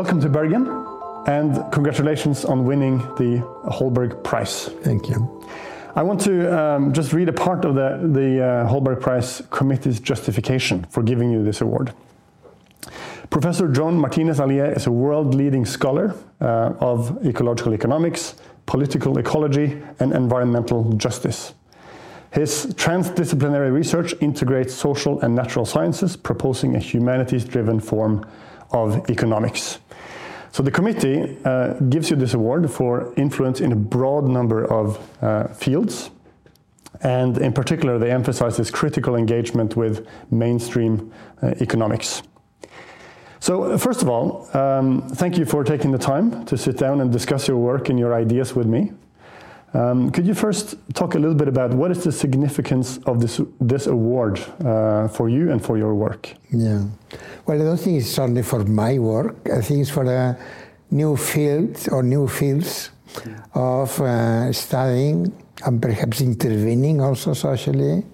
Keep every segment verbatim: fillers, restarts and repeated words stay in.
welcome to Bergen, and congratulations on winning the Holberg Prize. Thank you. I want to um, just read a part of the, the uh, Holberg Prize Committee's justification for giving you this award. Professor Joan Martinez-Allier is a world-leading scholar uh, of ecological economics, political ecology, and environmental justice. His transdisciplinary research integrates social and natural sciences, proposing a humanities-driven form of economics. So the committee uh, gives you this award for influence in a broad number of uh, fields, and in particular they emphasize this critical engagement with mainstream uh, economics. So first of all, um, thank you for taking the time to sit down and discuss your work and your ideas with me. Um, could you first talk a little bit about what is the significance of this this award uh, for you and for your work? Yeah. Well, I don't think it's only for my work. I think it's for a new field or new fields of uh, studying and perhaps intervening also socially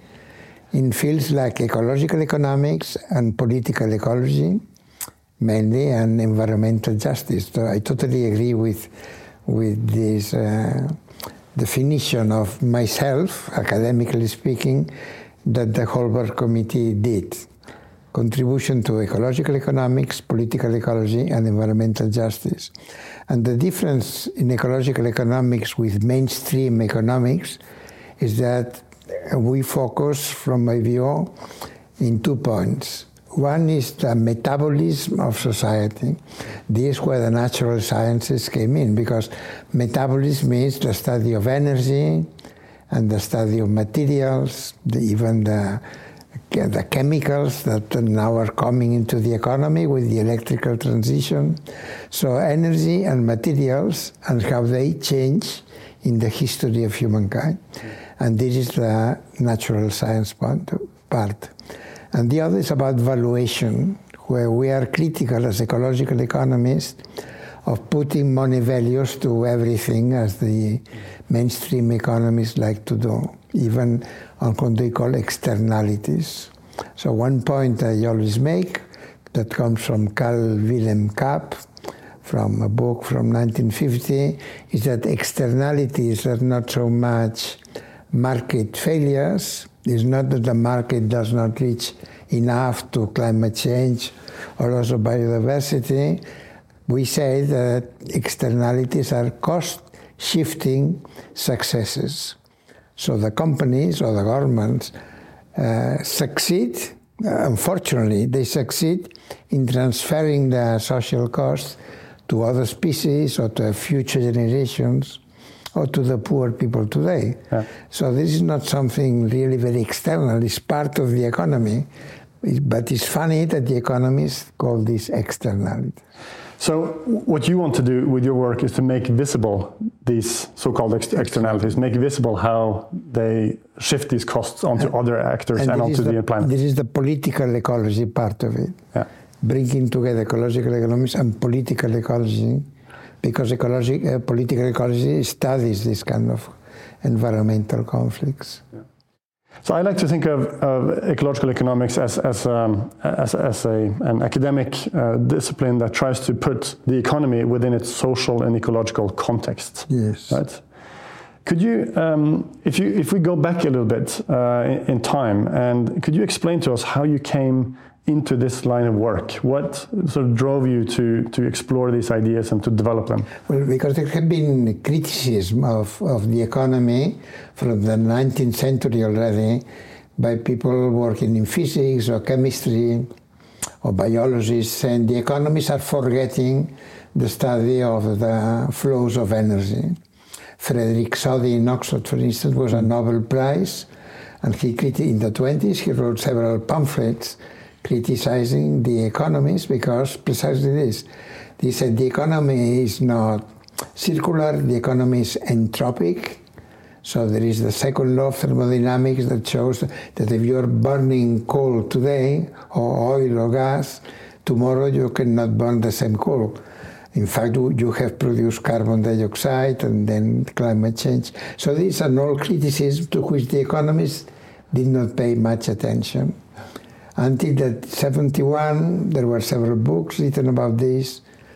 in fields like ecological economics and political ecology, mainly, and environmental justice. So I totally agree with with this uh, definition of myself, academically speaking, that the Holberg Committee did. Contribution to ecological economics, political ecology, and environmental justice. And the difference in ecological economics with mainstream economics is that we focus, from my view, in two points. One is the metabolism of society. This is where the natural sciences came in, because metabolism means the study of energy and the study of materials, the, even the, the chemicals that now are coming into the economy with the electrical transition. So energy and materials and how they change in the history of humankind. And this is the natural science part. And the other is about valuation, where we are critical as ecological economists of putting money values to everything, as the mainstream economists like to do, even on what they call externalities. So one point I always make, that comes from Carl Wilhelm Kapp, from a book from nineteen fifty, is that externalities are not so much market failures. It's not that the market does not reach enough to climate change or also biodiversity. We say that externalities are cost-shifting successes. So the companies or the governments uh, succeed, uh, unfortunately, they succeed in transferring the social costs to other species or to future generations, or to the poor people today. Yeah. So this is not something really very external. It's part of the economy. But it's funny that the economists call this externality. So what you want to do with your work is to make visible these so-called ex- externalities, make visible how they shift these costs onto and, other actors and, and onto the, the planet. This is the political ecology part of it. Yeah. Bringing together ecological economics and political ecology, because ecology, uh, political ecology studies this kind of environmental conflicts. Yeah. So I like to think of, of ecological economics as as, um, as, as a, an academic uh, discipline that tries to put the economy within its social and ecological context. Yes. Right. Could you, um, if you, if we go back a little bit uh, in, in time, and could you explain to us how you came into this line of work? What sort of drove you to, to explore these ideas and to develop them? Well, because there have been criticism of, of the economy from the nineteenth century already by people working in physics or chemistry or biologists, and the economists are forgetting the study of the flows of energy. Frederick Soddy in Oxford, for instance, was a Nobel Prize, and he in the twenties he wrote several pamphlets criticizing the economists because precisely this. He said the economy is not circular, the economy is entropic. So there is the second law of thermodynamics that shows that if you are burning coal today, or oil or gas, tomorrow you cannot burn the same coal. In fact, you have produced carbon dioxide and then climate change. So these are all criticisms to which the economists did not pay much attention. Until that seventy-one, there were several books written about this.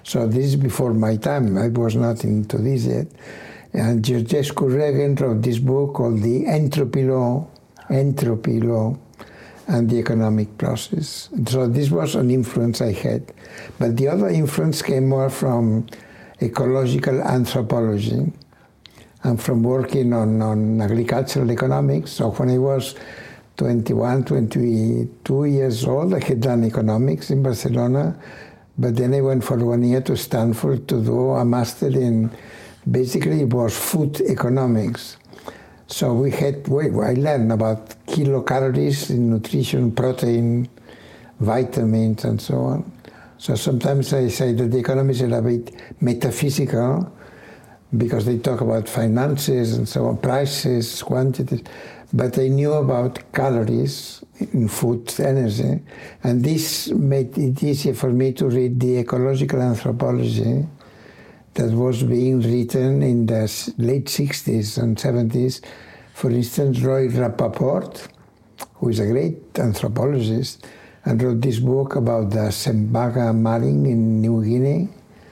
So this is before my time. I was not into this yet. And Georgescu Regen wrote this book called The Entropy Law, Entropy Law, and the Economic Process. So this was an influence I had. But the other influence came more from ecological anthropology and from working on, on agricultural economics. So when I was twenty-one, twenty-two years old, I had done economics in Barcelona, but then I went for one year to Stanford to do a master in, basically it was food economics. So we had, well, I learned about kilocalories in nutrition, protein, vitamins, and so on. So sometimes I say that the economists are a bit metaphysical because they talk about finances and so on, prices, quantities, but I knew about calories in food, energy, and this made it easier for me to read the ecological anthropology that was being written in the late sixties and seventies. For instance, Roy Rappaport, who is a great anthropologist, and wrote this book about the Sembaga marine in New Guinea,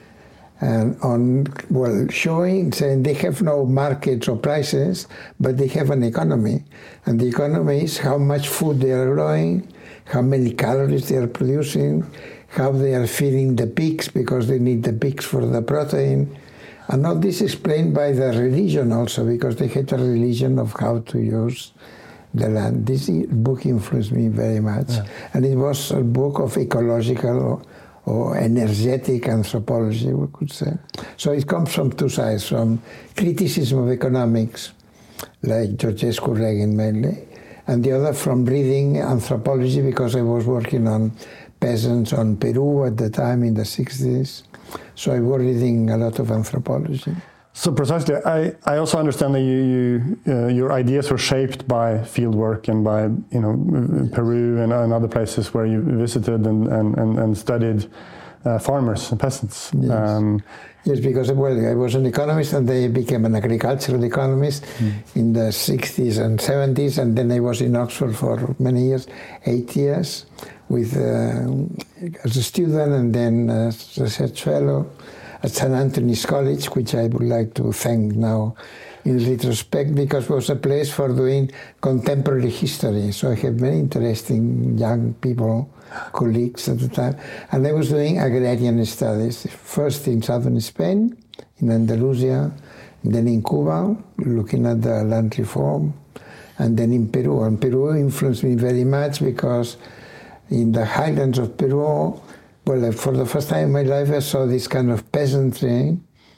and on, well, showing, saying they have no markets or prices, but they have an economy. And the economy is how much food they are growing, how many calories they are producing, how they are feeding the pigs because they need the pigs for the protein. And all this explained by the religion also, because they had a religion of how to use the land. This book influenced me very much. Yeah. And it was a book of ecological or, or energetic anthropology, we could say. So it comes from two sides, from criticism of economics, like Georgescu Regen mainly, and the other from reading anthropology, because I was working on peasants on Peru at the time in the sixties. So I was reading a lot of anthropology. So precisely, I, I also understand that you, you uh, your ideas were shaped by field work and by, you know, Peru and, and other places where you visited and, and, and, and studied uh, farmers and peasants. Yes. Um, yes, because, well, I was an economist and I became an agricultural economist mm. in the sixties and seventies, and then I was in Oxford for many years, eight years, with uh, as a student and then as a research fellow at Saint Anthony's College, which I would like to thank now in retrospect, because it was a place for doing contemporary history. So I had many interesting young people, colleagues at the time. And I was doing agrarian studies, first in southern Spain, in Andalusia, then in Cuba, looking at the land reform, and then in Peru. And Peru influenced me very much because in the highlands of Peru, well, for the first time in my life, I saw this kind of peasantry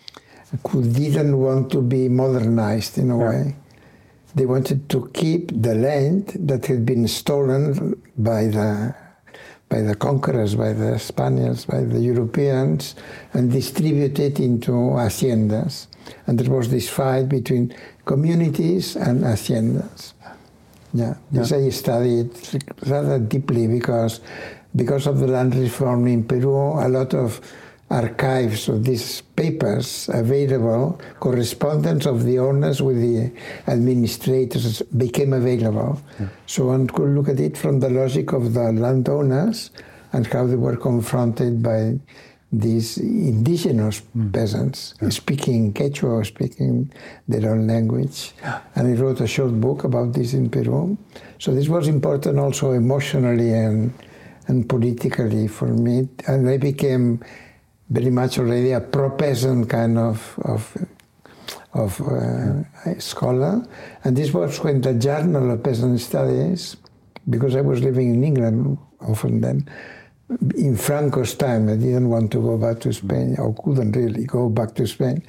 who didn't want to be modernized in a yeah. way. They wanted to keep the land that had been stolen by the by the conquerors, by the Spaniards, by the Europeans, and distribute it into haciendas. And there was this fight between communities and haciendas. Yeah, this yeah. I studied rather deeply because because of the land reform in Peru, a lot of archives of these papers available, correspondence of the owners with the administrators became available. Yeah. So one could look at it from the logic of the landowners and how they were confronted by these indigenous mm. peasants yeah. speaking Quechua, speaking their own language. Yeah. And I wrote a short book about this in Peru. So this was important also emotionally and and politically for me. And I became very much already a pro-peasant kind of, of, of uh, scholar. And this was when the Journal of Peasant Studies, because I was living in England often then, in Franco's time, I didn't want to go back to Spain, or couldn't really go back to Spain.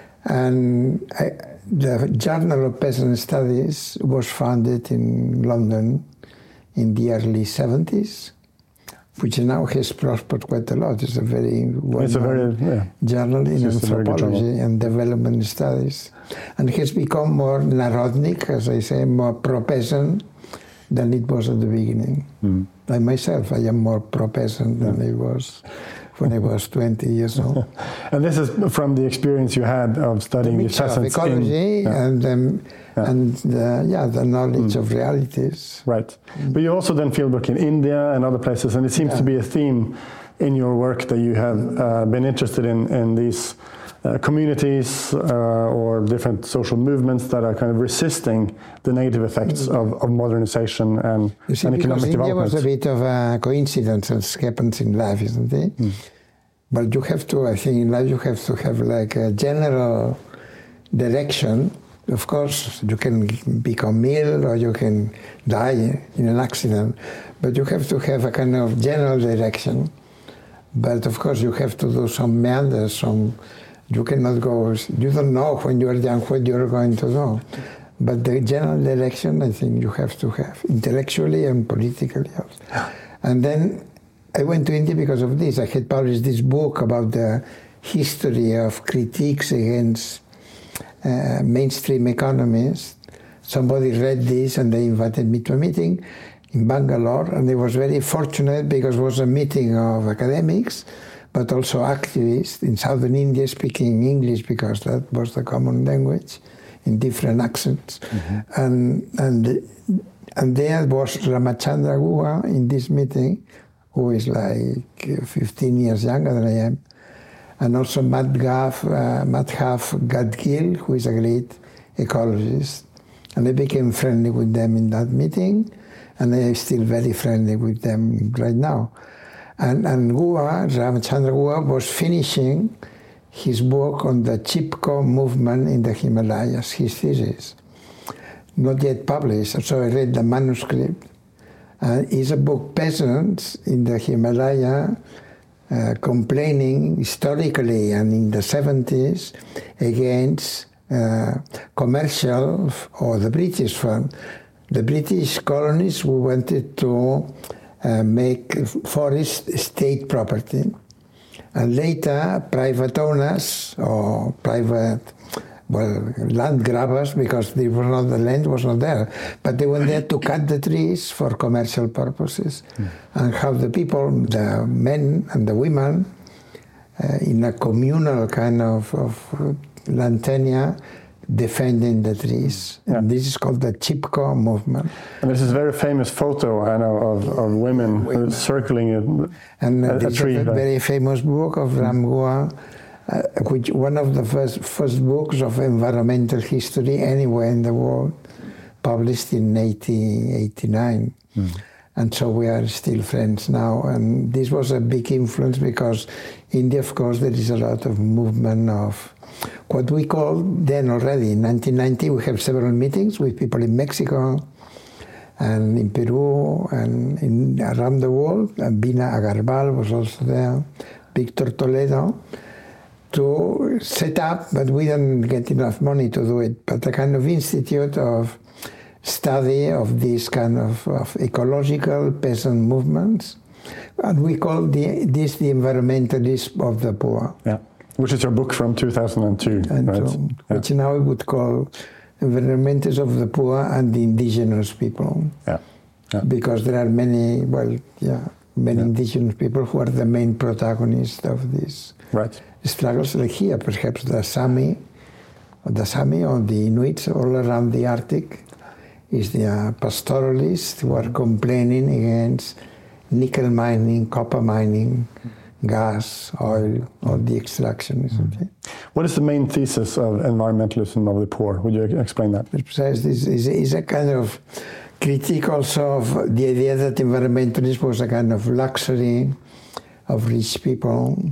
And I, the Journal of Peasant Studies was founded in London in the early seventies. Which now has prospered quite a lot. It's a very well-known yeah. journal in anthropology and development studies. And it has become more narodnik, as I say, more pro-peasant than it was at the beginning. Mm. I myself, I am more pro-peasant than yeah. I was when I was twenty years old. And this is from the experience you had of studying the peasants ecology in, yeah. and um, yeah. and the, yeah, the knowledge mm. of realities. Right. Mm. But you also then fieldwork in India and other places, and it seems yeah. to be a theme in your work that you have uh, been interested in, in these uh, communities uh, or different social movements that are kind of resisting the negative effects of, of modernization and, you see, and economic India development. was a bit of a coincidence as happens in life, isn't it? Mm. But you have to, I think in life you have to have like a general direction. Of course, you can become ill or you can die in an accident, but you have to have a kind of general direction. But of course, you have to do some meanders, some, you cannot go, you don't know when you are young what you're going to do. But the general direction, I think you have to have, intellectually and politically also. And then I went to India because of this. I had published this book about the history of critiques against uh, mainstream economists. Somebody read this and they invited me to a meeting in Bangalore, and I was very fortunate because it was a meeting of academics, but also activists in southern India speaking English because that was the common language in different accents. Mm-hmm. And, and, and there was Ramachandra Guha in this meeting, who is like fifteen years younger than I am, and also Madhav, uh, Madhav Gadgil, who is a great ecologist. And I became friendly with them in that meeting, and I am still very friendly with them right now. And, and Guha, Ramachandra Guha, was finishing his book on the Chipko movement in the Himalayas, his thesis, not yet published. So I read the manuscript. Uh, it's a book, Peasants in the Himalaya, uh, complaining historically and in the seventies against uh, commercial, or the British firm. The British colonies who wanted to uh, make forest state property. And later, private owners or private, well, land grabbers, because there was not, the land was not there, but they went there to cut the trees for commercial purposes, mm. and have the people, the men and the women, uh, in a communal kind of, of land tenure, defending the trees. Yeah. And this is called the Chipko movement. And this is a very famous photo, I know, of, of women, women. circling it, and a, this a tree. is a right? very famous book of Ram Guha, uh, which one of the first, first books of environmental history anywhere in the world, published in eighteen eighty-nine. Mm. And so we are still friends now. And this was a big influence because India, of course, there is a lot of movement of what we call then already. In nineteen ninety, we have several meetings with people in Mexico and in Peru and in, around the world. And Bina Agarbal was also there, Victor Toledo, to set up, but we didn't get enough money to do it, but a kind of institute of study of this kind of, of ecological peasant movements. And we call the, this the environmentalism of the poor. Yeah, which is your book from two thousand two, and right? So, yeah. Which now we would call environmentalism of the poor and the indigenous people. Yeah. yeah. Because there are many, well, yeah, many yeah. indigenous people who are the main protagonists of these right. struggles. Like here, perhaps the Sami, or the Sami or the Inuits all around the Arctic, is the uh, pastoralists who are complaining against nickel mining, copper mining, gas, oil, all the extraction, isn't it? What is the main thesis of environmentalism of the poor? Would you explain that? Precisely, is, is, is a kind of critique also of the idea that environmentalism was a kind of luxury of rich people,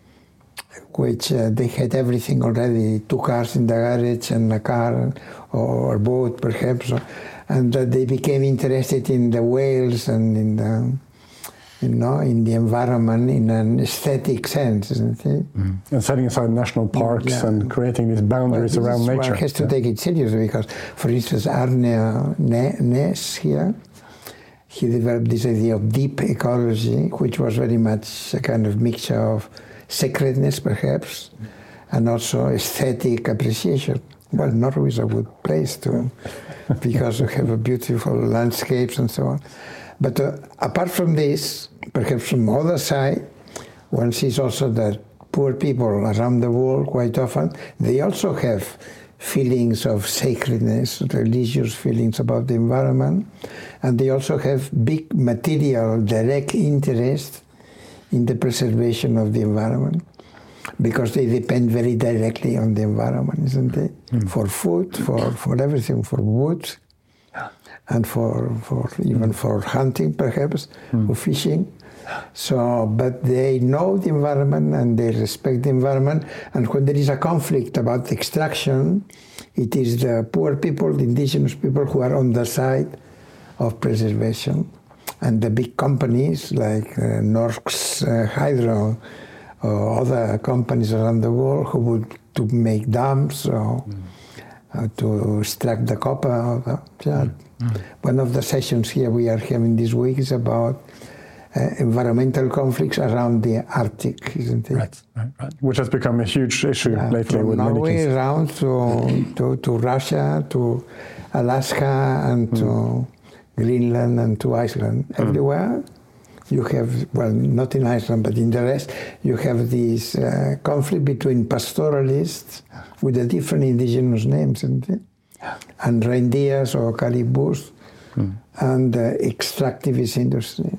which uh, they had everything already, two cars in the garage and a car or a boat perhaps, and that they became interested in the whales and in the, you know, in the environment in an aesthetic sense, isn't it? Mm. And setting aside national parks yeah. and creating these boundaries well, around nature. One has to yeah. take it seriously because, for instance, Arne Ness here, he developed this idea of deep ecology, which was very much a kind of mixture of sacredness, perhaps, and also aesthetic appreciation. Well, Norway is a good place to, because we have a beautiful landscapes and so on. But uh, apart from this, perhaps from the other side, one sees also that poor people around the world, quite often, they also have feelings of sacredness, religious feelings about the environment, and they also have big material, direct interest in the preservation of the environment, because they depend very directly on the environment, isn't it? Mm. For food, for, for everything, for wood, and for, for even mm. for hunting, perhaps, mm. for fishing. So, but they know the environment and they respect the environment. And when there is a conflict about extraction, it is the poor people, the indigenous people, who are on the side of preservation. And the big companies like uh, Norsk uh, Hydro or other companies around the world who would to make dams or mm. uh, to extract the copper. Or the, yeah. mm. One of the sessions here we are having this week is about Uh, environmental conflicts around the Arctic, isn't it? Right, right, right. Which has become a huge issue yeah, lately from with Norway many around to, to, to Russia, to Alaska, and mm. to Greenland, and to Iceland. Mm. Everywhere you have, well, not in Iceland, but in the rest, you have this uh, conflict between pastoralists with the different indigenous names, isn't it? Yeah. And reindeers or caribous, mm. and uh, extractivist industries.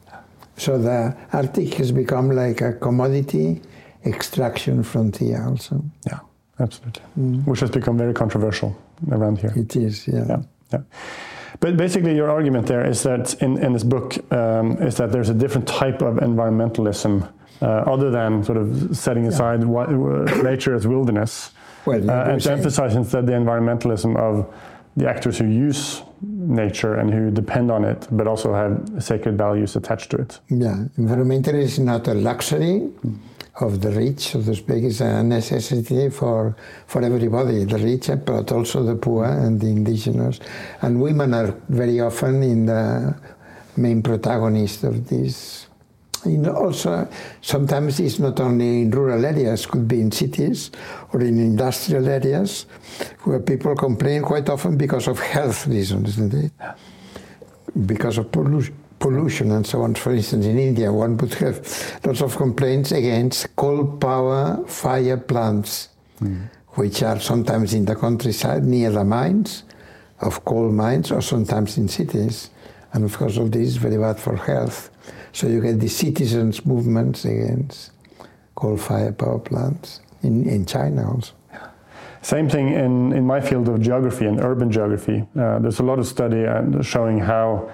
So the Arctic has become like a commodity extraction frontier also. Yeah, absolutely. Mm. Which has become very controversial around here. It is, yeah. yeah, yeah. But basically your argument there is that in, in this book um, is that there's a different type of environmentalism uh, other than sort of setting aside yeah. what, uh, nature as wilderness well, uh, and to emphasize instead the environmentalism of the actors who use nature and who depend on it, but also have sacred values attached to it. Yeah, environmentalism is not a luxury of the rich, so to speak. It's a necessity for for everybody, the rich, but also the poor and the indigenous. And women are very often in the main protagonist of this. You know, also, sometimes it's not only in rural areas, could be in cities or in industrial areas, where people complain quite often because of health reasons, isn't it? Because of pollution, pollution and so on. For instance, in India, one would have lots of complaints against coal power fire plants, mm. which are sometimes in the countryside, near the mines, of coal mines, or sometimes in cities. And of course, all this is very bad for health. So you get the citizens' movements against coal-fired power plants in, in China also. Same thing in, in my field of geography and urban geography. Uh, there's a lot of study uh, showing how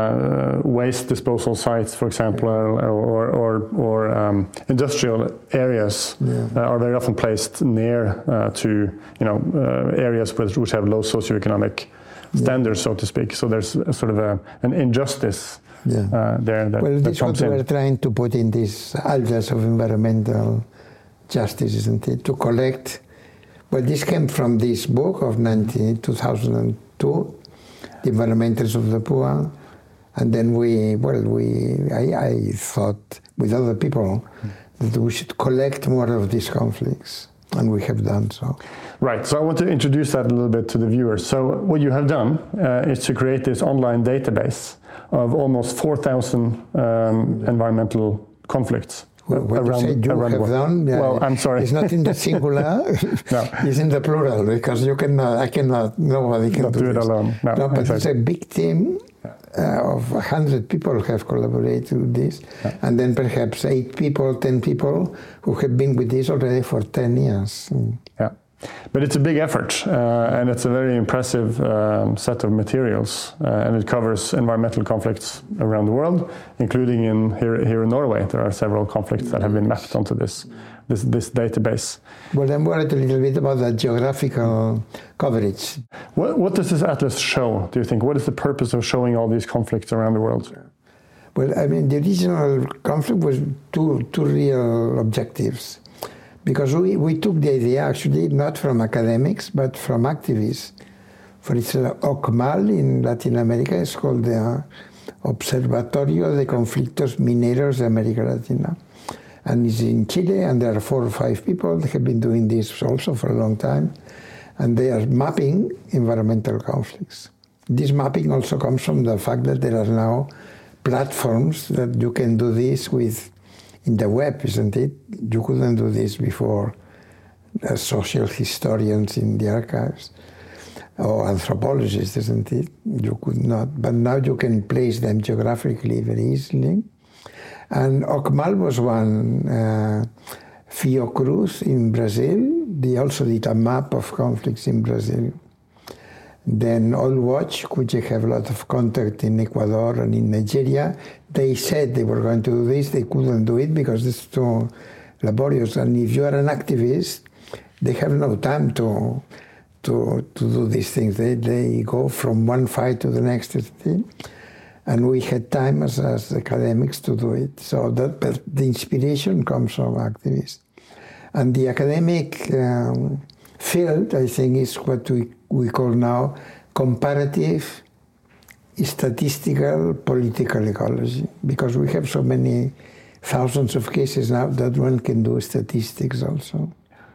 uh, waste disposal sites, for example, or, or, or, or um, industrial areas yeah. uh, are very often placed near uh, to you know uh, areas with, which have low socioeconomic standards, yeah. so to speak. So there's a sort of a, an injustice yeah. uh, there. That, well, that this is what in. we're trying to put in this Atlas of Environmental Justice, isn't it? To collect. Well, this came from this book of two thousand two, The Environmentalists of the Poor. And then we, well, we, I, I thought with other people that we should collect more of these conflicts. And we have done so. Right, so I want to introduce that a little bit to the viewers. So what you have done uh, is to create this online database of almost four thousand um, environmental conflicts. Well, what around, you say you have done, uh, well, I'm sorry. It's not in the singular, no. It's in the plural, because you cannot, I cannot, nobody can not do, do it this. alone. No, no but exactly. It's a big team uh, of one hundred people have collaborated with this, yeah. and then perhaps eight people, ten people who have been with this already for ten years. Mm. Yeah. But it's a big effort, uh, and it's a very impressive um, set of materials, uh, and it covers environmental conflicts around the world, including in here, here in Norway. There are several conflicts that have been mapped onto this, this, this database. Well, I'm worried a little bit about the geographical coverage. What, what does this atlas show, do you think? What is the purpose of showing all these conflicts around the world? Well, I mean, the original conflict was two, two real objectives. Because we, we took the idea, actually, not from academics, but from activists. For instance, OCMAL in Latin America is called the Observatorio de Conflictos Mineros de América Latina. And it's in Chile, and there are four or five people that have been doing this also for a long time. And they are mapping environmental conflicts. This mapping also comes from the fact that there are now platforms that you can do this with in the web, isn't it? You couldn't do this before. As social historians in the archives, or anthropologists, isn't it? You could not, but now you can place them geographically very easily. And Okmal was one. Uh, Fiocruz in Brazil, they also did a map of conflicts in Brazil. Then Oil Watch, which I have a lot of contact in Ecuador and in Nigeria, they said they were going to do this, they couldn't do it because it's too laborious. And if you are an activist, they have no time to to to do these things. They they go from one fight to the next thing. And we had time as, as academics to do it. So that, but the inspiration comes from activists. And the academic um, field, I think, is what we, we call now comparative statistical political ecology, because we have so many thousands of cases now that one can do statistics also.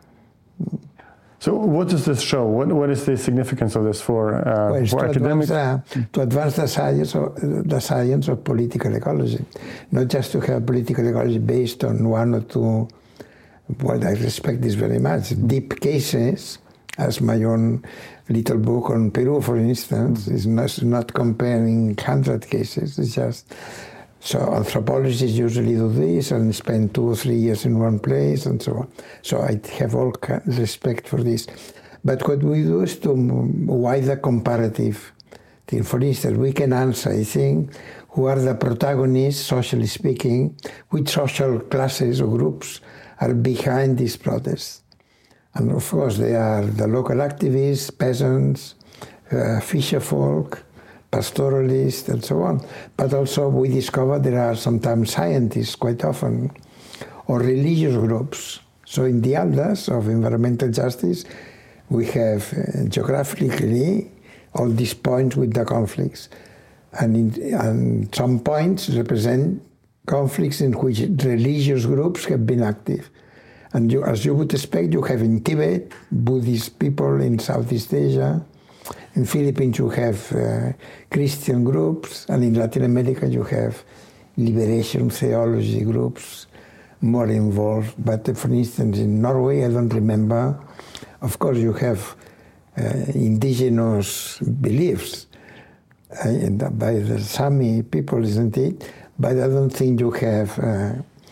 So what does this show? What, what is the significance of this for, uh, well, for to academics? Advance, uh, to advance the science, of, the science of political ecology, not just to have political ecology based on one or two, well, I respect this very much, deep cases, as my own little book on Peru, for instance, is not, not comparing one hundred cases, it's just, so anthropologists usually do this and spend two or three years in one place and so on. So I have all respect for this. But what we do is to wider comparative thing. For instance, we can answer, I think, who are the protagonists, socially speaking, which social classes or groups are behind these protests. And of course, they are the local activists, peasants, uh, fisher folk, pastoralists, and so on. But also we discover there are sometimes scientists, quite often, or religious groups. So in the atlas of environmental justice, we have uh, geographically all these points with the conflicts. And, in, and some points represent conflicts in which religious groups have been active. And you, as you would expect, you have in Tibet, Buddhist people in Southeast Asia. In Philippines, you have uh, Christian groups, and in Latin America, you have liberation theology groups more involved. But uh, for instance, in Norway, I don't remember. Of course, you have uh, indigenous beliefs uh, by the Sami people, isn't it? But I don't think you have uh,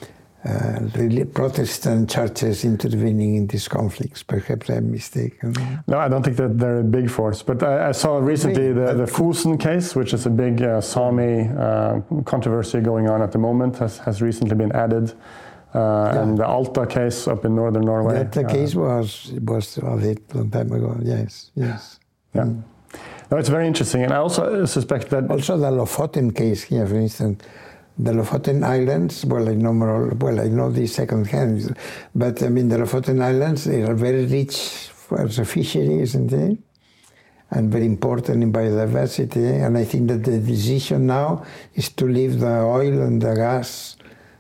uh, really Protestant churches intervening in these conflicts. Perhaps I'm mistaken. No, I don't think that they're a big force. But I, I saw recently the, the Fosen case, which is a big uh, Sami uh, controversy going on at the moment, has, has recently been added. Uh, yeah. And the Alta case up in northern Norway. That the uh, case was was of it a long time ago. Yes, yes. Yeah. Mm. No, it's very interesting, and I also suspect that also the Lofoten case here, for instance. The Lofoten Islands, well, I know more, well, I know these second hand, but I mean, the Lofoten Islands, they are very rich for the fishery, isn't it? And very important in biodiversity. And I think that the decision now is to leave the oil and the gas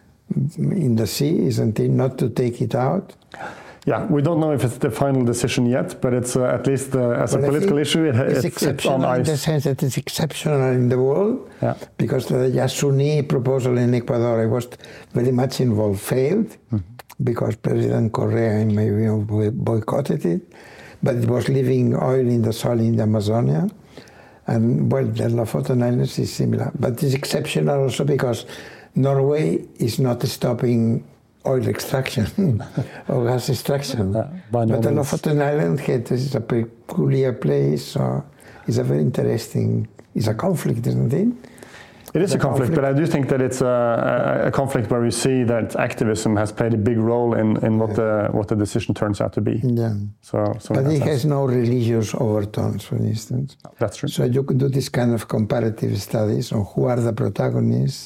in the sea, isn't it? Not to take it out. Yeah, we don't know if it's the final decision yet, but it's uh, at least uh, as well, a political issue, it, it's, it's, exceptional it's on ice. In the sense that it's exceptional in the world, yeah. Because the Yasuni proposal in Ecuador, I was very much involved, failed, mm-hmm. because President Correa, in my view, boycotted it, but it was leaving oil in the soil in the Amazonia. And, well, the Lofoten Islands is similar, but it's exceptional also because Norway is not stopping oil extraction or gas extraction. Uh, but the Lofoten Island is a peculiar place, so it's a very interesting, it's a conflict, isn't it? It is the a conflict, conflict, but I do think that it's a, a, a conflict where we see that activism has played a big role in, in what, yeah. the, what the decision turns out to be. Yeah. So, so but it sense. has no religious overtones, for instance. That's true. So you can do this kind of comparative studies on who are the protagonists.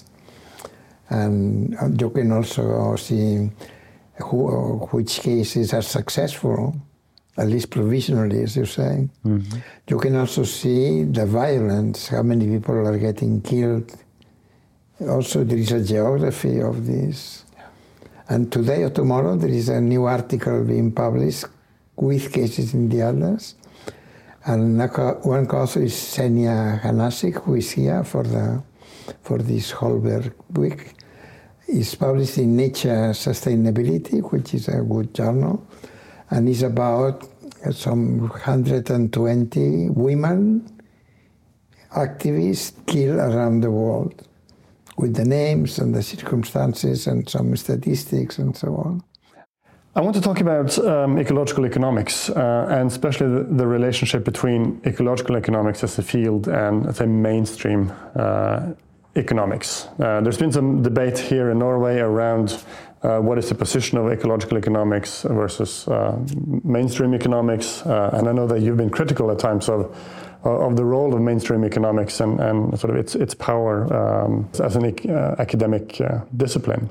And you can also see who, which cases are successful, at least provisionally, as you say. Mm-hmm. You can also see the violence, how many people are getting killed. Also, there is a geography of this. And today or tomorrow, there is a new article being published with cases in the Atlas. And one author is Senia Hanasik, who is here for the for this Holberg week. It's published in Nature Sustainability, which is a good journal, and it's about some one hundred twenty women activists killed around the world. with the names and the circumstances and some statistics and so on. I want to talk about um, ecological economics, uh, and especially the, the relationship between ecological economics as a field and, let's say, mainstream uh, economics. Uh, there's been some debate here in Norway around uh, what is the position of ecological economics versus uh, mainstream economics, uh, and I know that you've been critical at times of of the role of mainstream economics and, and sort of its its power um, as an uh, academic uh, discipline.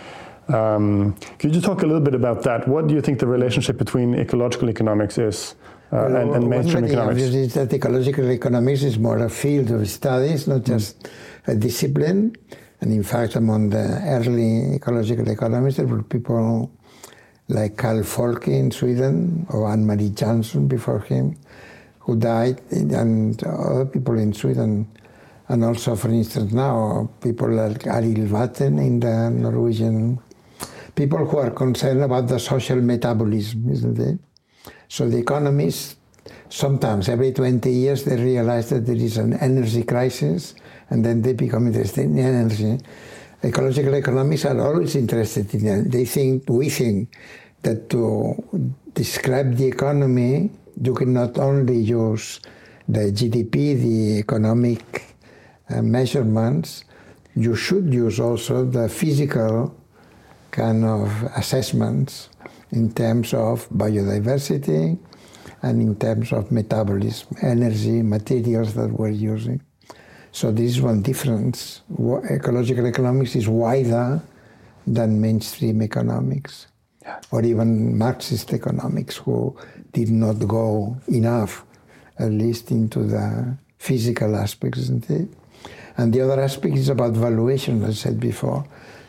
Um, could you talk a little bit about that? What do you think the relationship between ecological economics is uh, well, and, and mainstream economics? One is that ecological economics is more a field of studies, not just a discipline. And in fact, among the early ecological economists, there were people like Carl Folke in Sweden or Anne-Marie Jansson before him, who died, and other people in Sweden. And also, for instance, now, people like Arild Vatten in the Norwegian, people who are concerned about the social metabolism, isn't it? So the economists, sometimes every twenty years, they realize that there is an energy crisis, and then they become interested in energy. Ecological economics are always interested in it. They think, we think, that to describe the economy, you can not only use the G D P, the economic uh, measurements, you should use also the physical kind of assessments in terms of biodiversity and in terms of metabolism, energy, materials that we're using. So this is one difference. Ecological economics is wider than mainstream economics, yeah. or even Marxist economics, who did not go enough, at least into the physical aspects, isn't it? And the other aspect is about valuation, as I said before.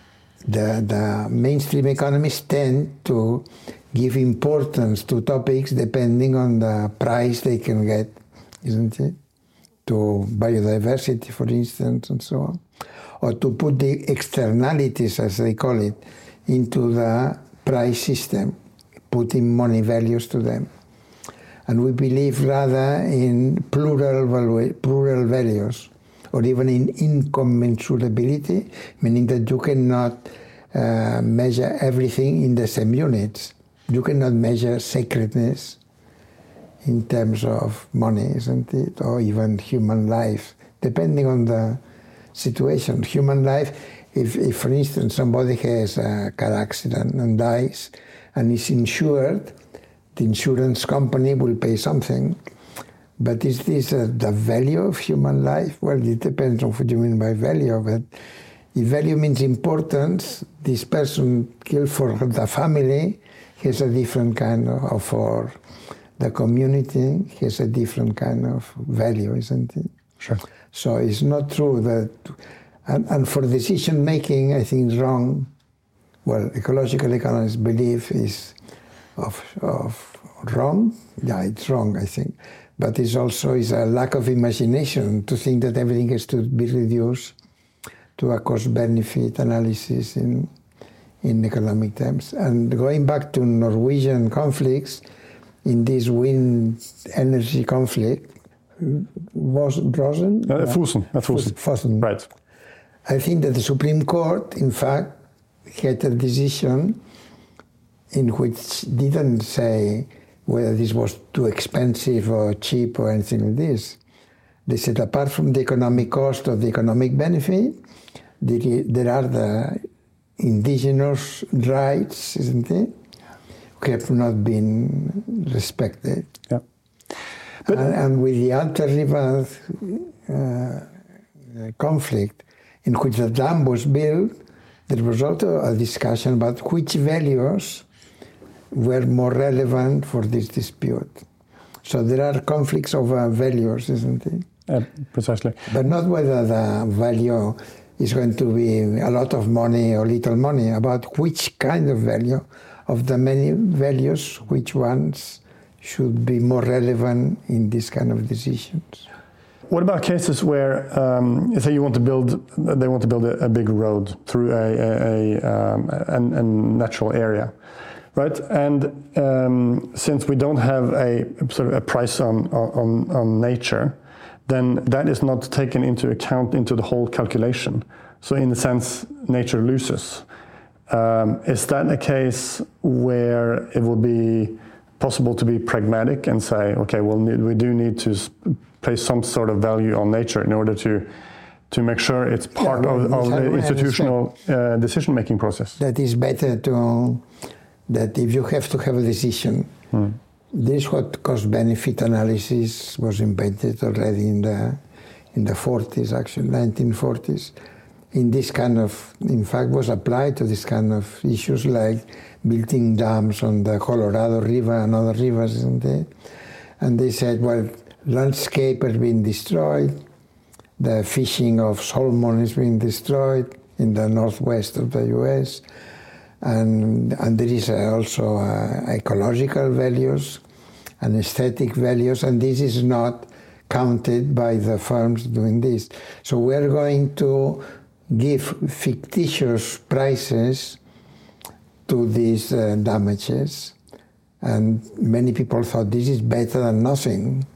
The, the mainstream economists tend to give importance to topics depending on the price they can get, isn't it? To biodiversity, for instance, and so on. Or to put the externalities, as they call it, into the price system, putting money values to them. And we believe rather in plural, valu- plural values, or even in incommensurability, meaning that you cannot uh, measure everything in the same units. You cannot measure sacredness in terms of money, isn't it? Or even human life, depending on the situation. Human life, if, if for instance somebody has a car accident and dies and is insured, the insurance company will pay something. But is this uh, the value of human life? Well, it depends on what you mean by value. But if value means importance, this person killed for the family has a different kind of, or for the community has a different kind of value, isn't it? Sure. So it's not true that, and, and for decision making, I think it's wrong. Well, ecological economists believe is of, of wrong. Yeah, it's wrong, I think. But it's also is a lack of imagination to think that everything has to be reduced to a cost-benefit analysis in in economic terms. And going back to Norwegian conflicts, in this wind energy conflict, was Rosen? Uh, Fosen. Uh, Fosen. Fosen. Right. I think that the Supreme Court, in fact, had a decision in which didn't say whether this was too expensive or cheap or anything like this. They said apart from the economic cost or the economic benefit, there are the indigenous rights, isn't it, who have not been respected. Yeah. But and, and with the Alta River uh, conflict, in which the dam was built, there was also a discussion about which values were more relevant for this dispute. So there are conflicts over values, isn't it? Uh, precisely. But not whether the value is going to be a lot of money or little money, about which kind of value of the many values, which ones should be more relevant in this kind of decisions. What about cases where, um, say, you want to build, they want to build a, a big road through a, a, a, um, a, a natural area, right? And um, since we don't have a sort of a price on, on on nature, then that is not taken into account into the whole calculation. So in a sense, nature loses. Um, is that a case where it will be possible to be pragmatic and say, okay, well, we do need to place some sort of value on nature in order to to make sure it's part yeah, well, of, of the institutional uh, decision-making process? That is better to, that if you have to have a decision, hmm. this is what cost-benefit analysis was invented already in the in the forties, actually, nineteen forties. In this kind of, in fact, was applied to this kind of issues like building dams on the Colorado River and other rivers, isn't it? And they said, well, landscape has been destroyed, the fishing of salmon is being destroyed in the northwest of the U S, and, and there is also uh, ecological values and aesthetic values, and this is not counted by the firms doing this. So we're going to give fictitious prices to these uh, damages, and many people thought this is better than nothing.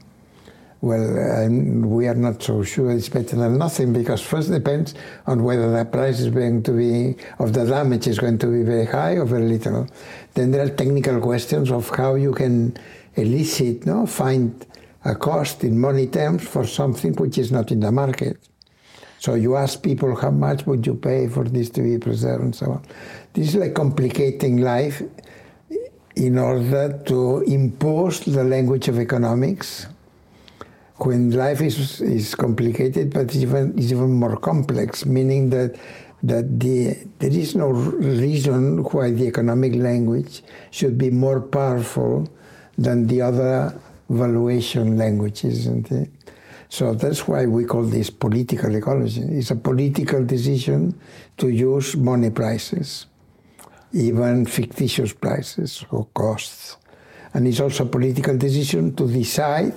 Well, um, we are not so sure it's better than nothing, because first depends on whether the price is going to be, of the damage is going to be very high or very little. Then there are technical questions of how you can elicit, no, find a cost in money terms for something which is not in the market. So you ask people, how much would you pay for this to be preserved and so on. This is like complicating life in order to impose the language of economics when life is, is complicated, but it's even, it's even more complex, meaning that, that the, there is no reason why the economic language should be more powerful than the other valuation languages, isn't it? So that's why we call this political ecology. It's a political decision to use money prices, even fictitious prices or costs. And it's also a political decision to decide,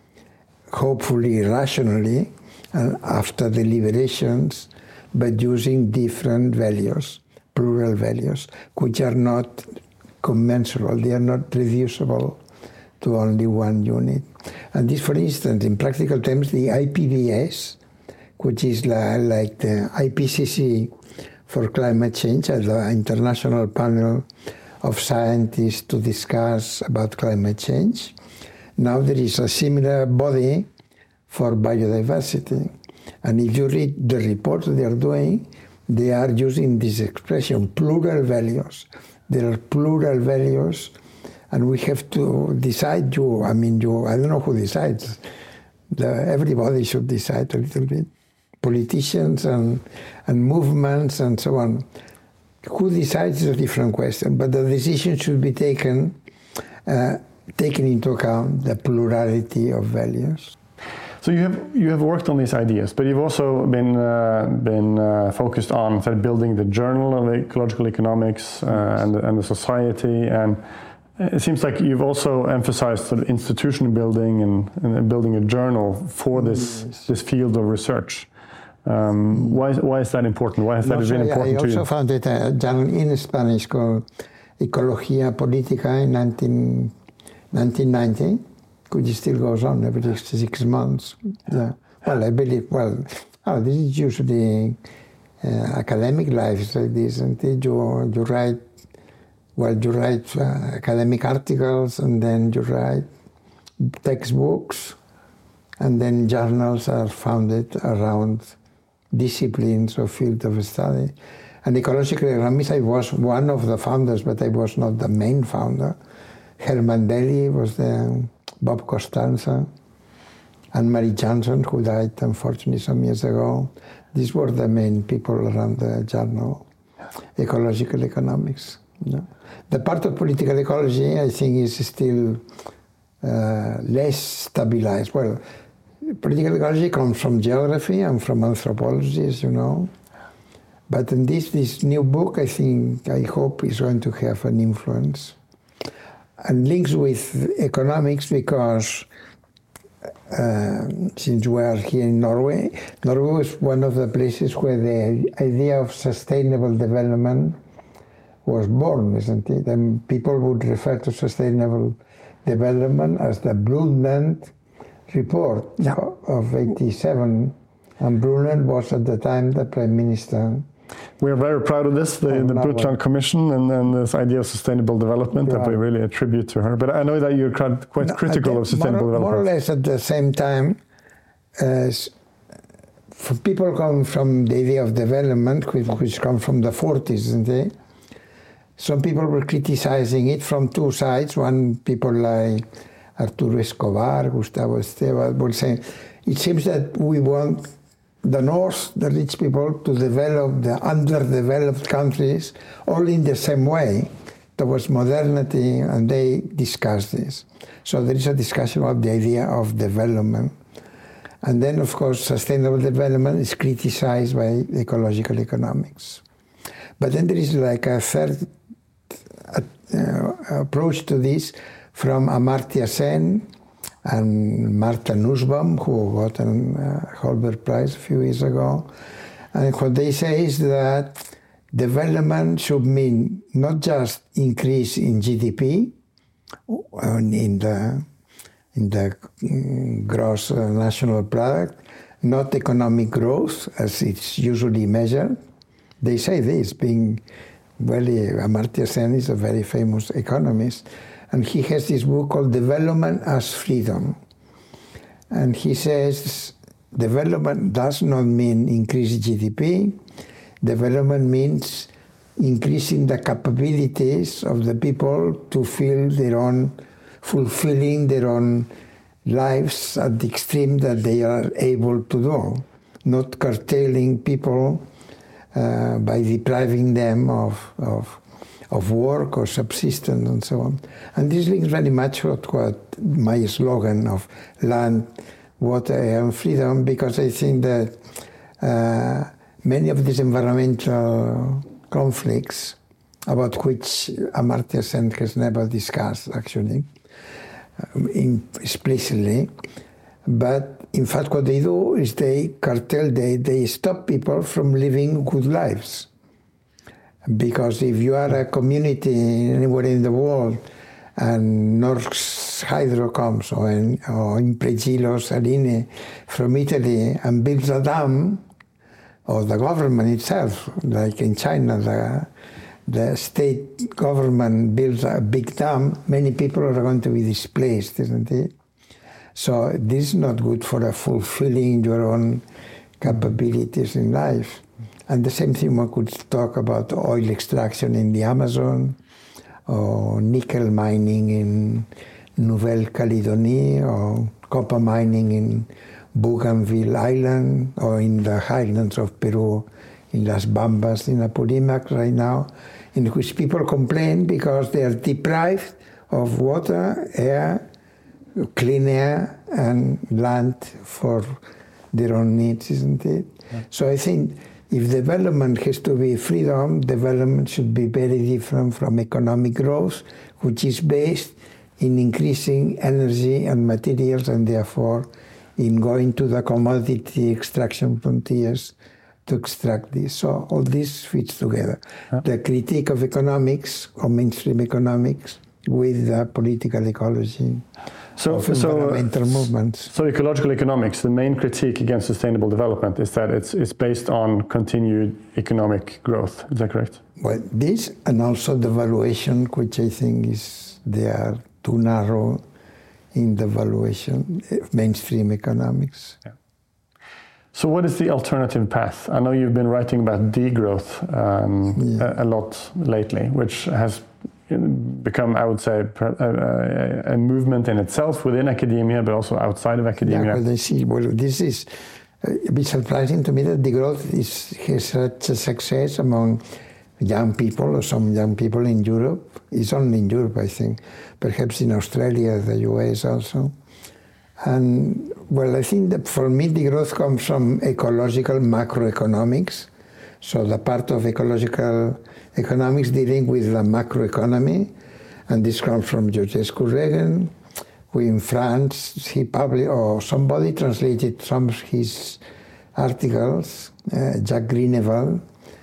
hopefully rationally, and after deliberations, but using different values, plural values, which are not commensurable, they are not reducible to only one unit. And this, for instance, in practical terms, the I P B S, which is la, like the I P C C for climate change, the international panel of scientists to discuss about climate change. Now there is a similar body for biodiversity. And if you read the reports they are doing, they are using this expression, plural values. There are plural values, and we have to decide, you, I mean, you, I don't know who decides. The, everybody should decide a little bit. Politicians and, and movements and so on. Who decides is a different question, but the decision should be taken, uh, taking into account the plurality of values. So you have you have worked on these ideas, but you've also been uh, been uh, focused on sort of building the Journal of Ecological Economics uh, and the, and the society, and it seems like you've also emphasized sort of institution building and, and building a journal for this yes. this field of research. Um, why why is that important? Why has that no, been so, important yeah, to you? I also founded a journal in Spanish called Ecología Política in nineteen ninety. Which still goes on every six months. Yeah. Well, I believe, well, oh, this is usually uh, academic life is like this, and you, you write, well, you write uh, academic articles, and then you write textbooks, and then journals are founded around disciplines or field of study. And ecological economics, I was one of the founders, but I was not the main founder. Herman Daly was the Bob Costanza, and Mary Johnson, who died unfortunately some years ago. These were the main people around the journal, Ecological Economics. You know. The part of political ecology, I think, is still uh, less stabilized. Well, political ecology comes from geography and from anthropology, as you know. But in this, this new book, I think, I hope is going to have an influence. And links with economics because uh, since we are here in Norway, Norway was one of the places where the idea of sustainable development was born, isn't it? And people would refer to sustainable development as the Brundtland report yeah. of eighty-seven, And Brundtland was at the time the Prime Minister. We are very proud of this, the, the Brundtland Commission, and then this idea of sustainable development right. that we really attribute to her. But I know that you're quite no, critical of sustainable more, development. More or less at the same time, as for people come from the idea of development, which, which come from the forties, isn't it? Some people were criticizing it from two sides. One, people like Arturo Escobar, Gustavo Esteban, were saying, it seems that we want the North, the rich people, to develop the underdeveloped countries all in the same way towards modernity, and they discuss this. So there is a discussion about the idea of development. And then, of course, sustainable development is criticized by ecological economics. But then there is like a third uh, approach to this from Amartya Sen and Martha Nussbaum, who got a uh, Holberg Prize a few years ago. And what they say is that development should mean not just increase in G D P, in the, in the gross national product, not economic growth, as it's usually measured. They say this, being very, Amartya Sen is a very famous economist, and he has this book called Development as Freedom. And he says development does not mean increase G D P. Development means increasing the capabilities of the people to feel their own, fulfilling their own lives at the extreme that they are able to do, not curtailing people uh, by depriving them of, of of work or subsistence and so on. And this links very much with what my slogan of land, water, air, and freedom, because I think that uh, many of these environmental conflicts, about which Amartya Sen has never discussed, actually, in, explicitly, but in fact what they do is they curtail, they, they stop people from living good lives. Because if you are a community anywhere in the world and Norsk Hydro comes or, in, or Impregilo Saline from Italy and builds a dam, or the government itself, like in China, the, the state government builds a big dam, many people are going to be displaced, isn't it? So this is not good for a fulfilling your own capabilities in life. And the same thing one could talk about oil extraction in the Amazon, or nickel mining in Nouvelle Calédonie, or copper mining in Bougainville Island, or in the highlands of Peru, in Las Bambas, in Apurímac right now, in which people complain because they are deprived of water, air, clean air, and land for their own needs, isn't it? Yeah. So I think if development has to be freedom, development should be very different from economic growth, which is based in increasing energy and materials, and therefore in going to the commodity extraction frontiers to extract this. So all this fits together. Yeah. The critique of economics, or mainstream economics, with the political ecology. So, of environmental so, movements. So ecological economics, the main critique against sustainable development is that it's, it's based on continued economic growth. Is that correct? Well, this, and also the valuation, which I think is, they are too narrow in the valuation of mainstream economics. Yeah. So what is the alternative path? I know you've been writing about degrowth um, yeah. a, a lot lately, which has become, I would say, a, a movement in itself within academia, but also outside of academia. Yeah, well, I see. Well, this is a bit surprising to me that degrowth is, has such a success among young people, or some young people in Europe. It's only in Europe, I think. Perhaps in Australia, the U S also. And, well, I think that for me, degrowth comes from ecological macroeconomics. So the part of ecological economics dealing with the macroeconomy, and this comes from Georgescu Reagan, who in France, he published, or somebody translated some of his articles, uh, Jacques Grineval,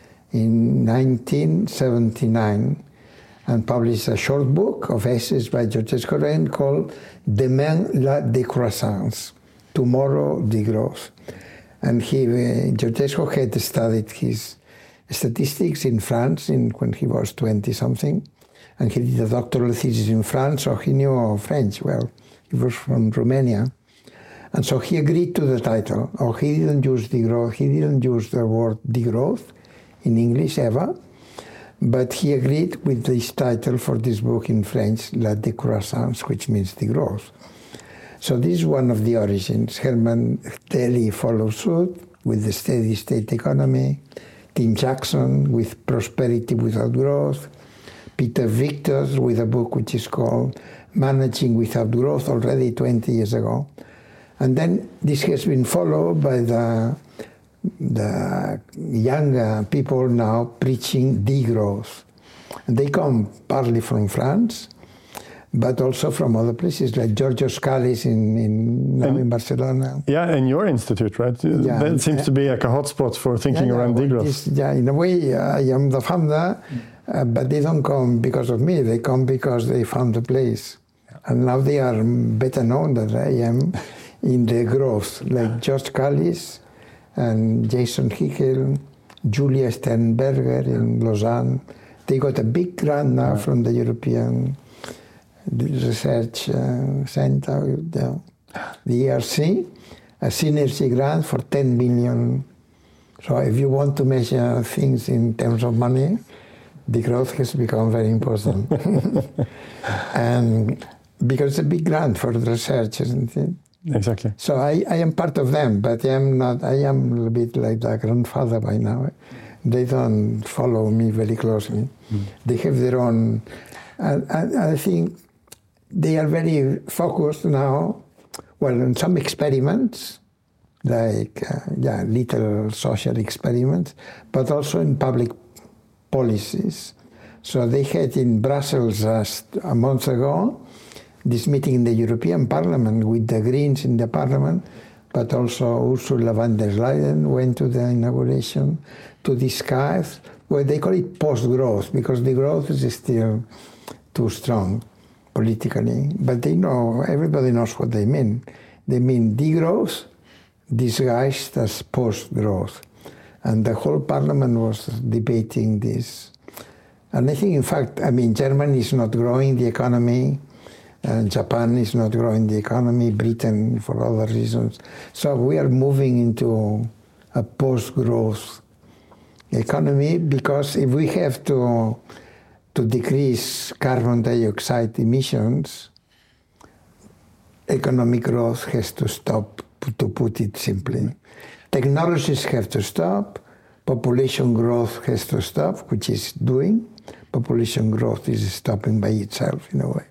in nineteen seventy-nine, and published a short book of essays by Georgescu Reagan called Demain la décroissance, Tomorrow Degrowth. And he, uh, Georgescu had studied his statistics in France in, when he was twenty-something. And he did a doctoral thesis in France, so he knew French well. He was from Romania. And so he agreed to the title. Or he didn't use degrowth, he didn't use the word degrowth in English ever. But he agreed with this title for this book in French, La Décroissance, which means degrowth. So this is one of the origins. Herman Daly followed suit with the steady state economy. Tim Jackson with Prosperity Without Growth. Peter Victor with a book which is called Managing Without Growth, already twenty years ago. And then this has been followed by the, the younger people now preaching degrowth. And they come partly from France, but also from other places, like Giorgio Scalise in, in, now and, in Barcelona. Yeah, and your institute, right? Yeah, that seems uh, to be like a hotspot for thinking yeah, around yeah, degrowth. This, yeah, in a way, I am the founder, uh, but they don't come because of me. They come because they found the place. Yeah. And now they are better known than I am in the growth, like George Callis and Jason Hickel, Julia Sternberger in Lausanne. They got a big grant now yeah. from the European Research uh, Center, the, the E R C, a synergy grant for ten million. So if you want to measure things in terms of money, the growth has become very important. And because it's a big grant for the research, isn't it? Exactly. So I, I am part of them, but I am not, I am a little bit like the grandfather by now. They don't follow me very closely. Mm. They have their own, and, and I think they are very focused now, well, on some experiments, like, uh, yeah, little social experiments, but also in public policies. So they had in Brussels just a month ago, this meeting in the European Parliament with the Greens in the Parliament, but also Ursula von der Leyen went to the inauguration to discuss, well, they call it post-growth, because the growth is still too strong politically. But they know, everybody knows what they mean. They mean degrowth disguised as post-growth. And the whole Parliament was debating this. And I think, in fact, I mean, Germany is not growing the economy. Uh, Japan is not growing the economy, Britain for other reasons. So we are moving into a post-growth economy, because if we have to, to decrease carbon dioxide emissions, economic growth has to stop, to put it simply. Technologies have to stop, population growth has to stop, which is doing. Population growth is stopping by itself in a way.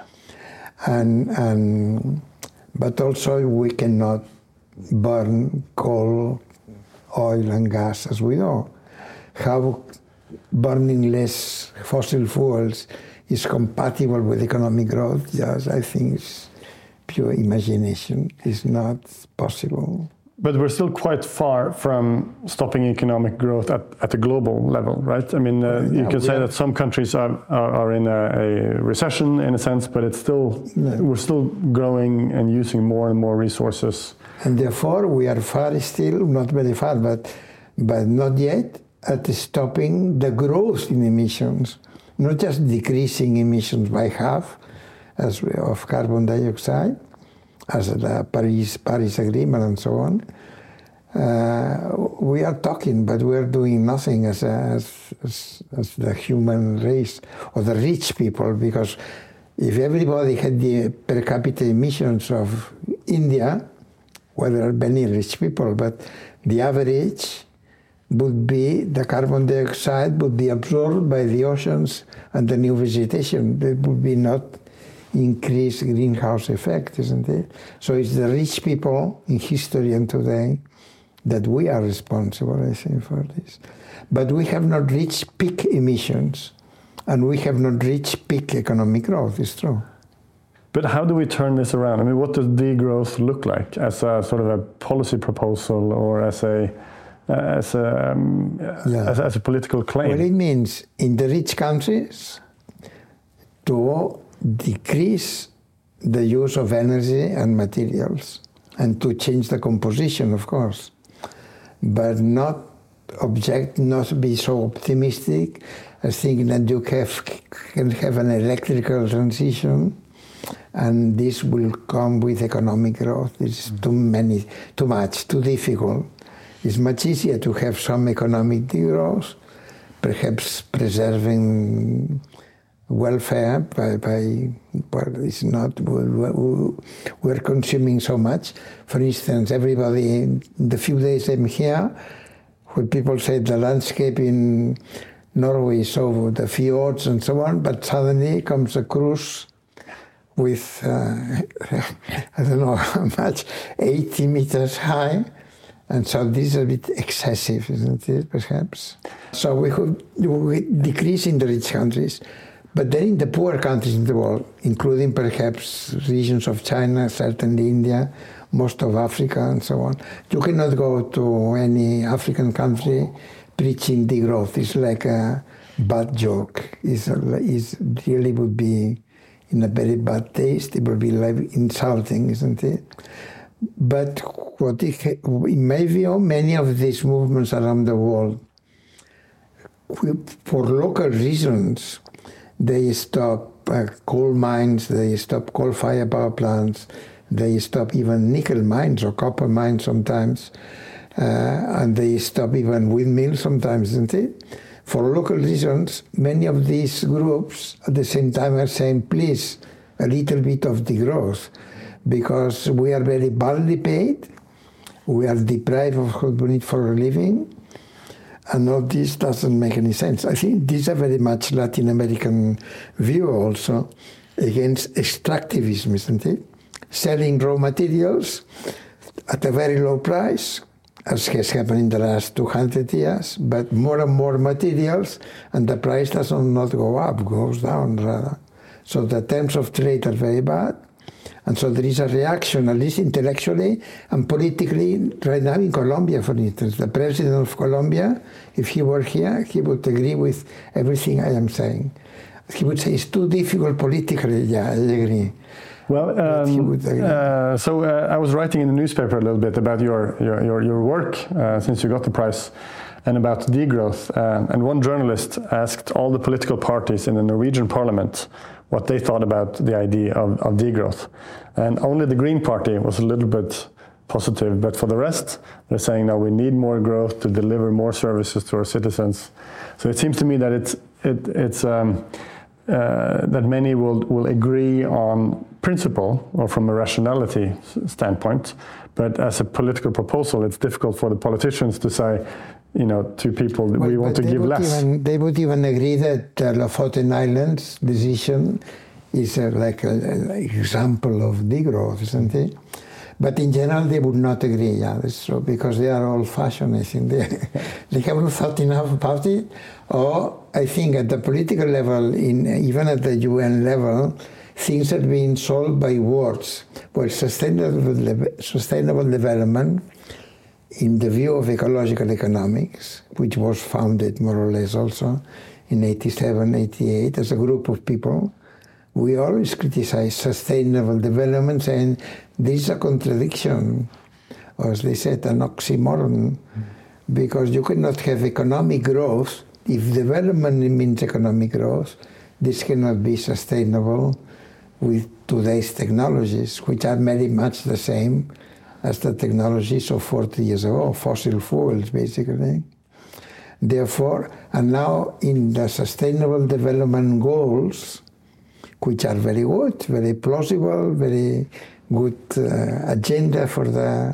And, and, but also we cannot burn coal, oil and gas as we know. How burning less fossil fuels is compatible with economic growth, yes, I think it's pure imagination. It's not possible. But we're still quite far from stopping economic growth at, at a global level, right? I mean, uh, you yeah, can say are. that some countries are, are, are in a, a recession in a sense, but it's still, yeah. we're still growing and using more and more resources. And therefore, we are far still, not very far, but, but not yet, at stopping the growth in emissions, not just decreasing emissions by half as of carbon dioxide, as the Paris, Paris Agreement and so on. Uh, we are talking, but we are doing nothing as, a, as, as, as the human race or the rich people, because if everybody had the per capita emissions of India, well, there are many rich people, but the average would be the carbon dioxide would be absorbed by the oceans and the new vegetation. There would be not increased greenhouse effect, isn't it? So it's the rich people in history and today that we are responsible, I think, for this. But we have not reached peak emissions, and we have not reached peak economic growth, it's true. But how do we turn this around? I mean, what does degrowth look like as a sort of a policy proposal or as a as a, um, yeah. as, as a political claim? Well, it means in the rich countries to decrease the use of energy and materials, and to change the composition, of course. but not object, not be so optimistic as thinking that you have, can have an electrical transition and this will come with economic growth. It's too many, too much, too difficult. It's much easier to have some economic growth, perhaps preserving welfare by, by well, it's not, we're consuming so much. For instance, everybody, in the few days I'm here, when people say the landscape in Norway is over the fjords and so on, but suddenly comes a cruise with, uh, I don't know how much, eighty meters high. And so this is a bit excessive, isn't it, perhaps? So we could we decrease in the rich countries, but then in the poor countries in the world, including perhaps regions of China, certainly India, most of Africa and so on, you cannot go to any African country preaching degrowth. It's like a bad joke. It's, it really would be in a very bad taste. It would be like insulting, isn't it? But what it, in my view, many of these movements around the world, for local reasons, they stop uh, coal mines, they stop coal-fired power plants, they stop even nickel mines or copper mines sometimes, uh, and they stop even windmills sometimes, isn't it? For local reasons, many of these groups at the same time are saying, please, a little bit of degrowth, because we are very badly paid, we are deprived of what we need for a living, and all this doesn't make any sense. I think this is a very much Latin American view also against extractivism, isn't it? Selling raw materials at a very low price, as has happened in the last two hundred years, but more and more materials, and the price does not go up, goes down rather. So the terms of trade are very bad. And so there is a reaction, at least intellectually and politically, right now in Colombia, for instance. The president of Colombia, if he were here, he would agree with everything I am saying. He would say it's too difficult politically. Yeah, I agree. Well, um, uh, so uh, I was writing in the newspaper a little bit about your your your, your work uh, since you got the prize, and about degrowth. Uh, and one journalist asked all the political parties in the Norwegian parliament what they thought about the idea of, of degrowth. And only the Green Party was a little bit positive, but for the rest, they're saying, no, we need more growth to deliver more services to our citizens. So it seems to me that it's, it, it's um, uh, that many will, will agree on principle or from a rationality standpoint, but as a political proposal, it's difficult for the politicians to say, you know, to people that well, we want to give less. Even, they would even agree that uh, Lofoten Islands decision is uh, like an example of degrowth, isn't it? But in general, they would not agree, yeah, that's true, because they are old-fashioned, I think. They, they haven't thought enough about it. Or, I think, at the political level, in even at the U N level, things are being solved by words. Well, sustainable, sustainable development, in the view of ecological economics, which was founded more or less also in eighty-seven, eighty-eight, as a group of people, we always criticize sustainable development, saying this is a contradiction, or as they said, an oxymoron, mm. because you cannot have economic growth. If development means economic growth, this cannot be sustainable with today's technologies, which are very much the same as the technologies of forty years ago, fossil fuels, basically. Therefore, and now in the Sustainable Development Goals, which are very good, very plausible, very good uh, agenda for the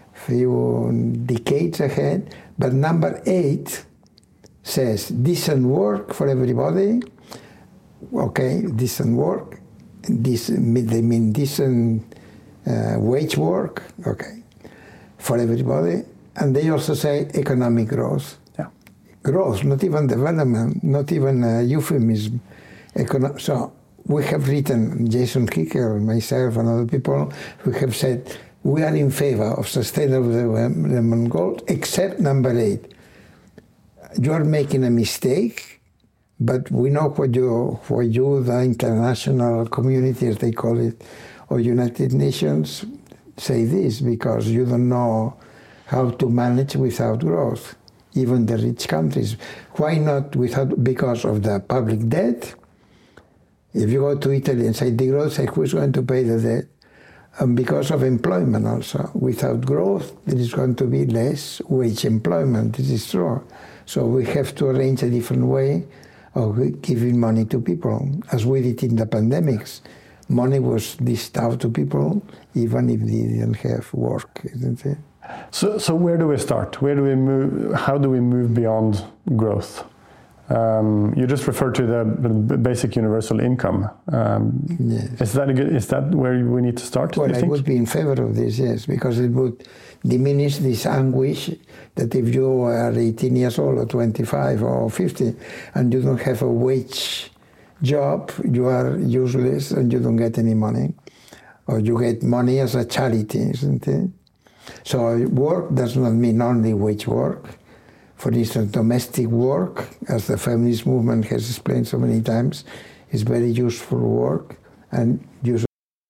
few decades ahead, but number eight says decent work for everybody. Okay, decent work. This, they mean decent Uh, wage work, okay, for everybody, and they also say economic growth. Yeah. Growth, not even development, not even uh, euphemism. Econo- so we have written, Jason Hickel, myself, and other people, we have said we are in favor of sustainable development goals, except number eight. You are making a mistake, but we know what you, for you, the international community, as they call it, or United Nations, say this, because you don't know how to manage without growth, even the rich countries. Why not without, because of the public debt? If you go to Italy and say the growth, say who's going to pay the debt? And because of employment also. Without growth, there is going to be less wage employment. This is true. So we have to arrange a different way of giving money to people, as we did in the pandemics. Money was dished out to people, even if they didn't have work, isn't it? So, so where do we start? Where do we move? How do we move beyond growth? Um, you just referred to the basic universal income. Um, yes. Is that a good, is that where we need to start? Well, do you I think? would be in favor of this, yes, because it would diminish this anguish that if you are eighteen years old or twenty-five or fifty and you don't have a wage job, you are useless and you don't get any money, or you get money as a charity, isn't it? So work does not mean only wage work. For instance, domestic work, as the feminist movement has explained so many times, is very useful work and usually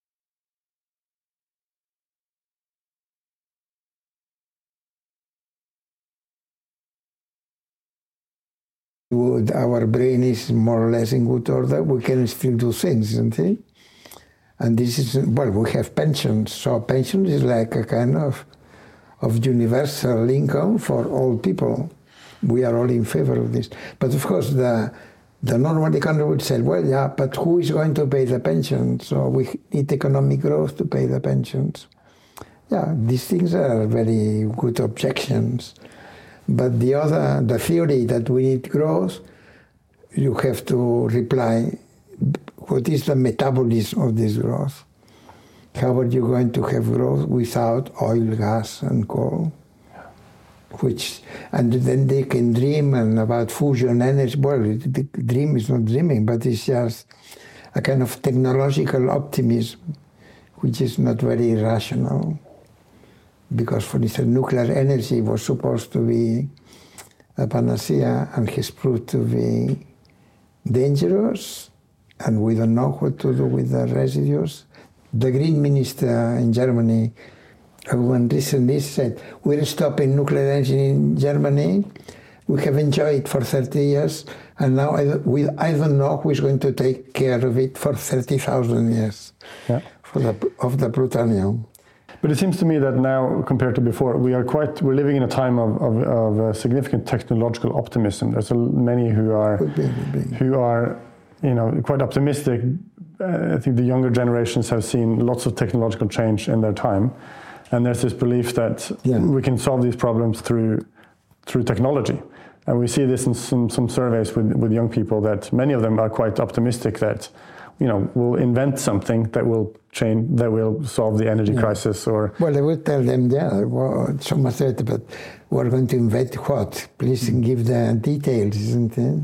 our brain is more or less in good order, we can still do things, isn't it? And this is, well, we have pensions. So pension is like a kind of, of universal income for all people. We are all in favor of this. But of course, the, the normal economy would say, well, yeah, but who is going to pay the pensions? So we need economic growth to pay the pensions. Yeah, these things are very good objections. But the other, the theory that we need growth, you have to reply, what is the metabolism of this growth? How are you going to have growth without oil, gas, and coal? Which, and then they can dream and about fusion energy. Well, the dream is not dreaming, but it's just a kind of technological optimism, which is not very rational. Because, for instance, nuclear energy was supposed to be a panacea and has proved to be dangerous, and we don't know what to do with the residues. The Green Minister in Germany, when recently said, we're stopping nuclear energy in Germany, we have enjoyed it for thirty years, and now I, we, I don't know who is going to take care of it for thirty thousand years, yeah. for the, of the plutonium. But it seems to me that now, compared to before, we are quite, we're living in a time of, of, of uh, significant technological optimism. There's a, many who are, Could be, could be. who are, you know, quite optimistic. Uh, I think the younger generations have seen lots of technological change in their time. And there's this belief that yeah. we can solve these problems through through technology. And we see this in some, some surveys with, with young people, that many of them are quite optimistic that, you know, we'll invent something that will change, that will solve the energy yeah. crisis. Or well, I would tell them, yeah, well, so much that, but we're going to invent what? Please mm-hmm. give the details, isn't it?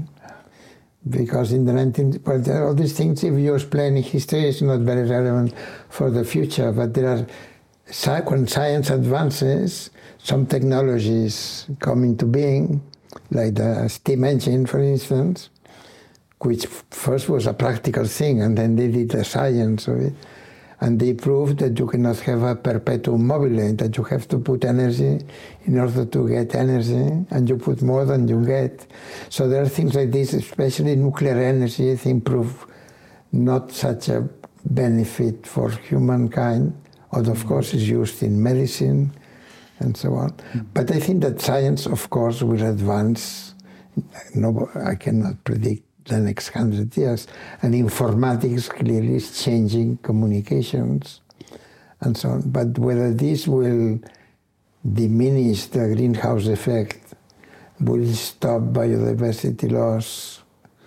Because in the nineteenth, well, all these things, if you explain in history, it's not very relevant for the future. But there are, when science advances, some technologies come into being, like the steam engine, for instance, which first was a practical thing, and then they did the science of it. And they proved that you cannot have a perpetuum mobile, that you have to put energy in order to get energy, and you put more than you get. So there are things like this, especially nuclear energy, I think prove not such a benefit for humankind, although of course it's used in medicine and so on. Mm-hmm. But I think that science, of course, will advance. No, I cannot predict the next hundred years. And informatics clearly is changing communications and so on. But whether this will diminish the greenhouse effect, will stop biodiversity loss,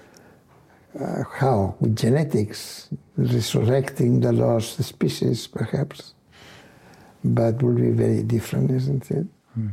uh, how? With genetics, resurrecting the lost species, perhaps. But will be very different, isn't it? Hmm.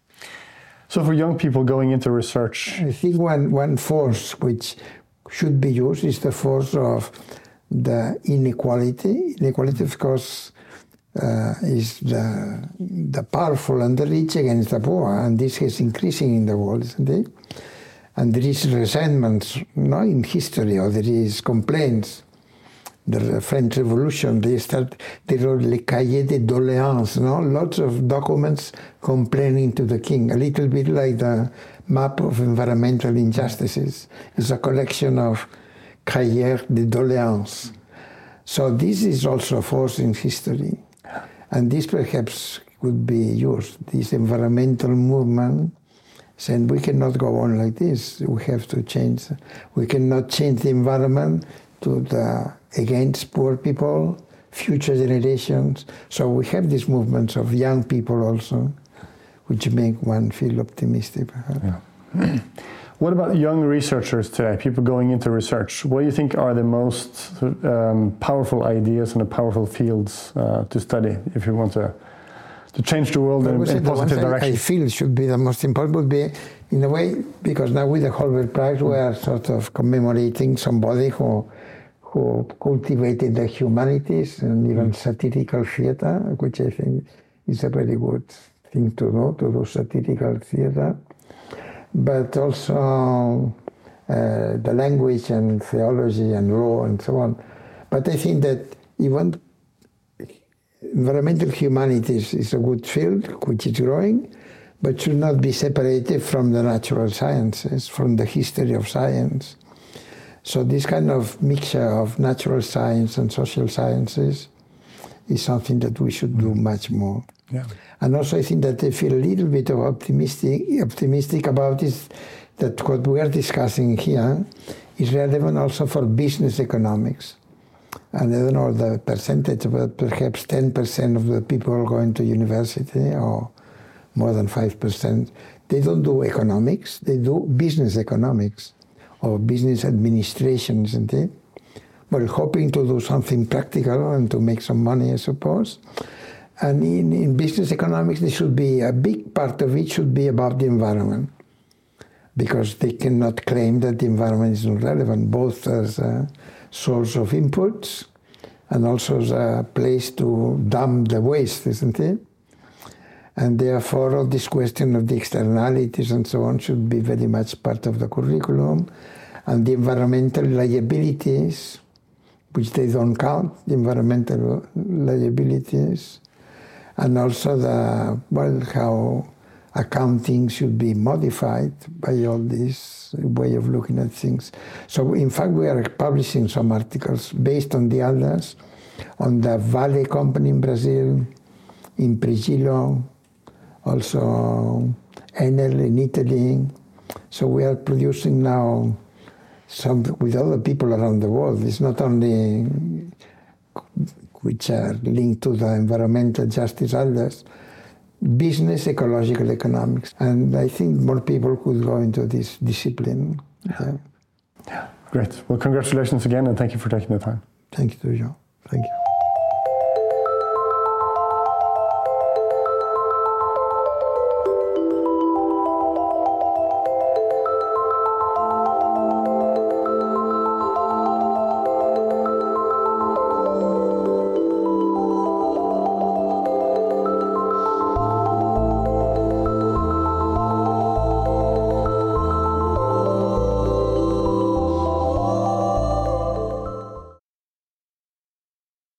So for young people going into research, I think one, one force which should be used is the force of the inequality. Inequality, of course, uh, is the, the powerful and the rich against the poor, and this is increasing in the world, isn't it? And there is resentment, not in history, or there is complaints the French Revolution, they start, they wrote Les Cahiers de Doléances, no? Lots of documents complaining to the king, a little bit like the map of environmental injustices. It's a collection of Cahiers de Doléances. So this is also a force in history. And this perhaps could be used, this environmental movement, saying we cannot go on like this, we have to change. We cannot change the environment to the, against poor people, future generations. So we have these movements of young people also, which make one feel optimistic. Yeah. What about young researchers today, people going into research? What do you think are the most um, powerful ideas and the powerful fields uh, to study if you want to, to change the world in, in positive direction? I feel should be the most important would be, in a way, because now with the Holberg Prize we are sort of commemorating somebody who who cultivated the humanities and even satirical theater, which I think is a very good thing to do, to do satirical theater. But also uh, the language and theology and law and so on. But I think that even environmental humanities is a good field, which is growing, but should not be separated from the natural sciences, from the history of science. So this kind of mixture of natural science and social sciences is something that we should do much more. Yeah. And also I think that I feel a little bit of optimistic, optimistic about this, that what we are discussing here is relevant also for business economics. And I don't know the percentage, but perhaps ten percent of the people going to university, or more than five percent, they don't do economics, they do business economics or business administration, isn't it? Well, hoping to do something practical and to make some money, I suppose. And in, in business economics, there should be a big part of it should be about the environment, because they cannot claim that the environment is not relevant, both as a source of inputs and also as a place to dump the waste, isn't it? And therefore, all this question of the externalities and so on should be very much part of the curriculum. And the environmental liabilities, which they don't count, the environmental liabilities, and also the, well, how accounting should be modified by all this way of looking at things. So in fact, we are publishing some articles based on the others, on the Vale company in Brazil, in Prigilo, also Enel in Italy. So we are producing now some with other people around the world. It's not only which are linked to the environmental justice others, business, ecological economics. And I think more people could go into this discipline. Yeah. Yeah. Yeah. Great. Well, congratulations again, and thank you for taking the time. Thank you, Joe. Thank you.